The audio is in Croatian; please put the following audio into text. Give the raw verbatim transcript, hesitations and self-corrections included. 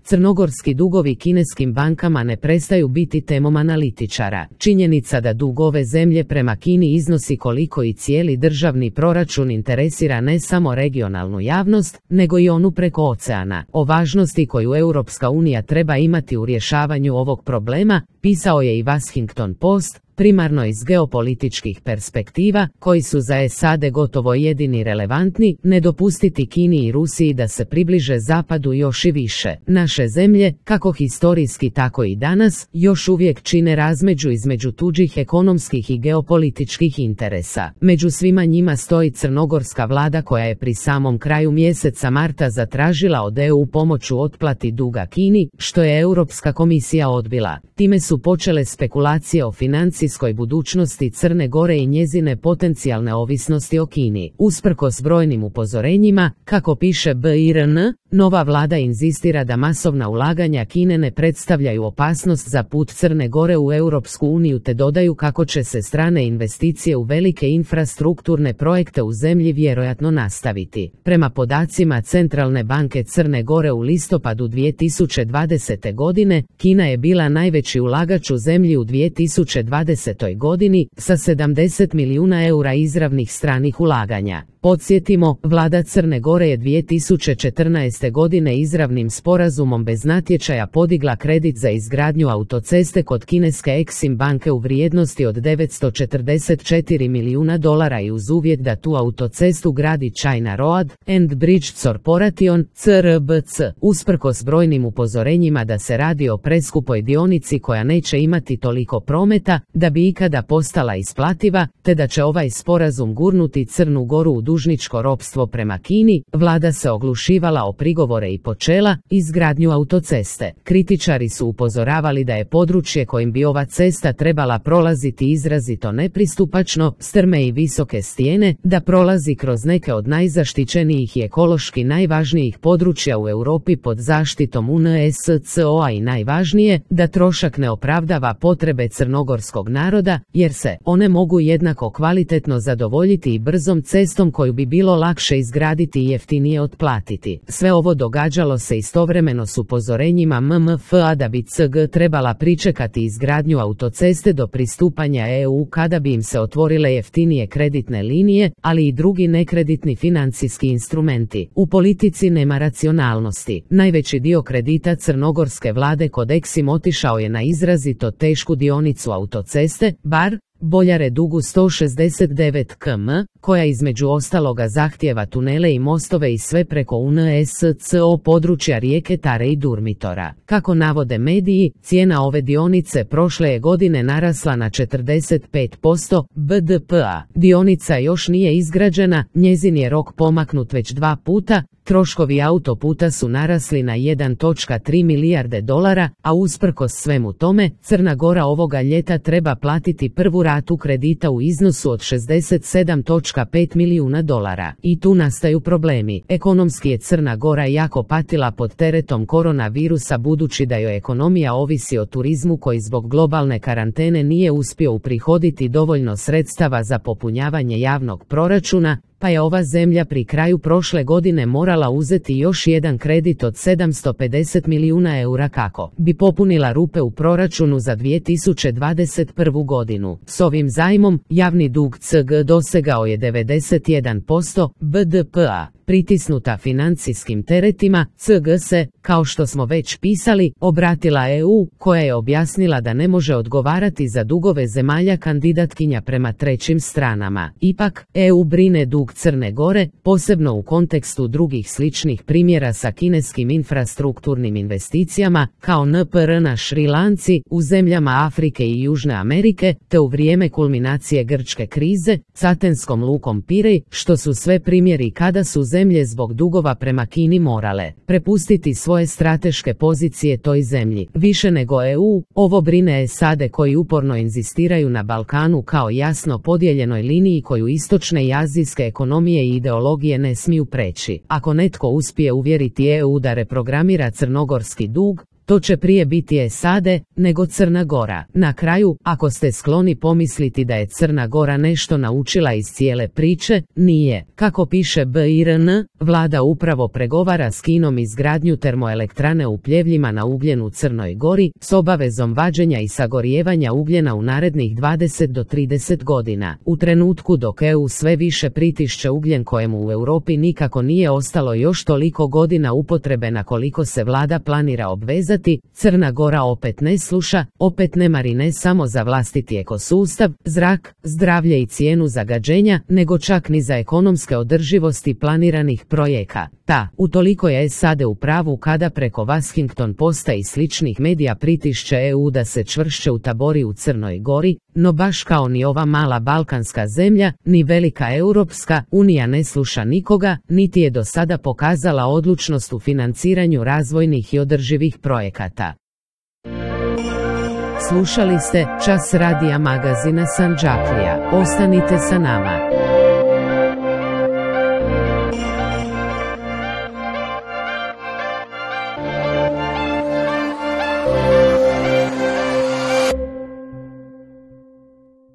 crnogorski dugovi kineskim bankama ne prestaju biti temom analitičara. Činjenica da dug ove zemlje prema Kini iznosi koliko i cijeli državni proračun interesira ne samo regionalnu javnost, nego i onu preko oceana. O važnosti koju Europska unija treba imati u rješavanju ovog problema, pisao je i Washington Post, primarno iz geopolitičkih perspektiva, koji su za S A D gotovo jedini relevantni, ne dopustiti Kini i Rusiji da se približe zapadu još i više. Naše zemlje, kako historijski tako i danas, još uvijek čine razmeđu između tuđih ekonomskih i geopolitičkih interesa. Među svima njima stoji crnogorska vlada koja je pri samom kraju mjeseca marta zatražila od E U pomoć u otplati duga Kini, što je Europska komisija odbila. Time su počele spekulacije o financijskoj budućnosti Crne Gore i njezine potencijalne ovisnosti o Kini. Usprkos brojnim upozorenjima, kako piše B I R N, nova vlada inzistira da masovna ulaganja Kine ne predstavljaju opasnost za put Crne Gore u Europsku uniju, te dodaju kako će se strane investicije u velike infrastrukturne projekte u zemlji vjerojatno nastaviti. Prema podacima Centralne banke Crne Gore u listopadu dvije tisuće dvadesete. godine, Kina je bila najveći ulagač u zemlji u dvije tisuće dvadesetoj. godini sa sedamdeset milijuna eura izravnih stranih ulaganja. Podsjetimo, vlada Crne Gore je dvije tisuće četrnaeste. godine izravnim sporazumom bez natječaja podigla kredit za izgradnju autoceste kod kineske Exim banke u vrijednosti od devetsto četrdeset četiri milijuna dolara i uz uvjet da tu autocestu gradi China Road and Bridge Corporation C R B C. Usprkos brojnim upozorenjima da se radi o preskupoj dionici koja neće imati toliko prometa da bi ikada postala isplativa, te da će ovaj sporazum gurnuti Crnu Goru u dužničko ropstvo prema Kini, vlada se oglušivala o prigovore i počela izgradnju autoceste. Kritičari su upozoravali da je područje kojim bi ova cesta trebala prolaziti izrazito nepristupačno, strme i visoke stijene, da prolazi kroz neke od najzaštićenijih i ekološki najvažnijih područja u Europi pod zaštitom U N E S C O-a i najvažnije, da trošak ne opravdava potrebe crnogorskog naroda, jer se one mogu jednako kvalitetno zadovoljiti i brzom cestom koju bi bilo lakše izgraditi i jeftinije otplatiti. Sve ovo događalo se istovremeno s upozorenjima M M F A da bi C G trebala pričekati izgradnju autoceste do pristupanja E U kada bi im se otvorile jeftinije kreditne linije, ali i drugi nekreditni financijski instrumenti. U politici nema racionalnosti. Najveći dio kredita crnogorske vlade kod Exim otišao je na izrazito tešku dionicu autoceste, bar Boljare dugu sto šezdeset devet kilometara, koja između ostaloga zahtijeva tunele i mostove i sve preko U N E S C O područja rijeke Tare i Durmitora. Kako navode mediji, cijena ove dionice prošle je godine narasla na četrdeset pet posto B D P-a. Dionica još nije izgrađena, njezin je rok pomaknut već dva puta, troškovi autoputa su narasli na jedan zarez tri milijarde dolara, a usprkos svemu tome, Crna Gora ovoga ljeta treba platiti prvu ratu kredita u iznosu od šezdeset sedam zarez pet milijuna dolara. I tu nastaju problemi. Ekonomski je Crna Gora jako patila pod teretom koronavirusa budući da joj ekonomija ovisi o turizmu koji zbog globalne karantene nije uspio uprihoditi dovoljno sredstava za popunjavanje javnog proračuna, pa je ova zemlja pri kraju prošle godine morala uzeti još jedan kredit od sedamsto pedeset milijuna eura kako bi popunila rupe u proračunu za dvije tisuće dvadeset prvu. godinu. S ovim zajmom, javni dug C G dosegao je devedeset jedan posto B D P-a. Pritisnuta financijskim teretima, C G se, kao što smo već pisali, obratila E U, koja je objasnila da ne može odgovarati za dugove zemalja kandidatkinja prema trećim stranama. Ipak, E U brine dug Crne Gore, posebno u kontekstu drugih sličnih primjera sa kineskim infrastrukturnim investicijama, kao N P R na Šri Lanci, u zemljama Afrike i Južne Amerike, te u vrijeme kulminacije grčke krize, s atenskom lukom Pirej, što su sve primjeri kada su zemlje zbog dugova prema Kini morale prepustiti svoje strateške pozicije toj zemlji. Više nego E U, ovo brine S A D koji uporno inzistiraju na Balkanu kao jasno podijeljenoj liniji koju istočne i azijske ekonomije i ideologije ne smiju preći. Ako netko uspije uvjeriti E U da reprogramira crnogorski dug, to će prije biti S A D nego Crna Gora. Na kraju, ako ste skloni pomisliti da je Crna Gora nešto naučila iz cijele priče, nije. Kako piše B I R N, vlada upravo pregovara s Kinom izgradnju termoelektrane u Pljevljima na ugljen u Crnoj Gori, s obavezom vađenja i sagorijevanja ugljena u narednih dvadeset do trideset godina. U trenutku dok E U sve više pritišće ugljen kojemu u Europi nikako nije ostalo još toliko godina upotrebe na koliko se vlada planira obvezati, Crna Gora opet ne sluša, opet ne mari ne samo za vlastiti ekosustav, zrak, zdravlje i cijenu zagađenja, nego čak ni za ekonomske održivosti planiranih projekata. Utoliko je S A D u pravu kada preko Washington Posta i sličnih medija pritišće E U da se čvršće utabori u Crnoj Gori, no baš kao ni ova mala balkanska zemlja, ni velika Europska unija ne sluša nikoga, niti je do sada pokazala odlučnost u financiranju razvojnih i održivih projekata. Slušali ste Čas radija magazina Sandžaklija. Ostanite sa nama.